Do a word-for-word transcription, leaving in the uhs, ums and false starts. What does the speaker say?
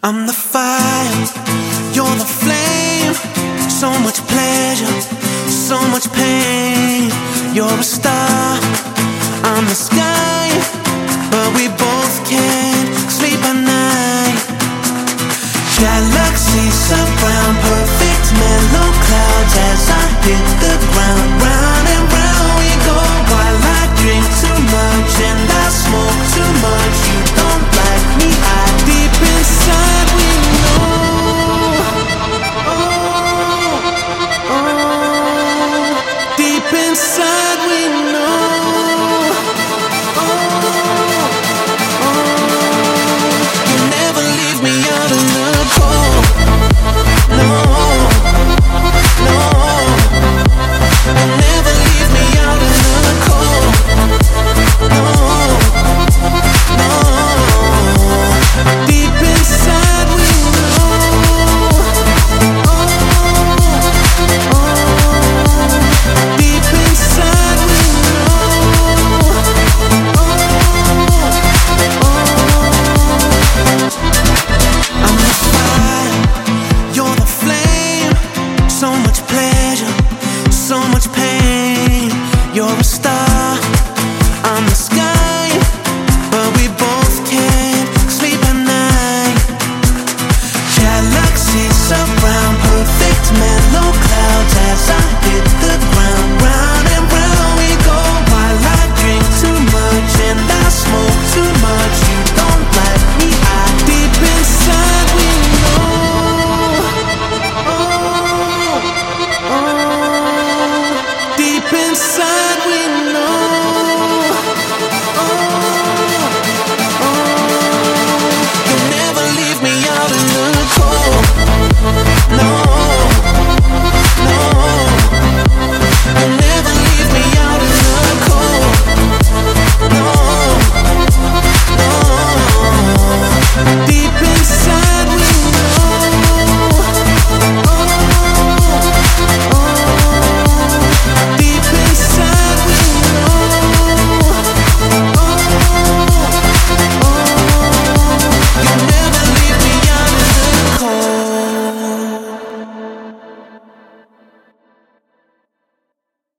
I'm the fire, you're the flame. So much pleasure, so much pain. You're a star, I'm the sky, but we both can't sleep at night. Galaxies surround, perfect mellow clouds as I hit the ground. Round and round we go while I drink too much and I smoke too much.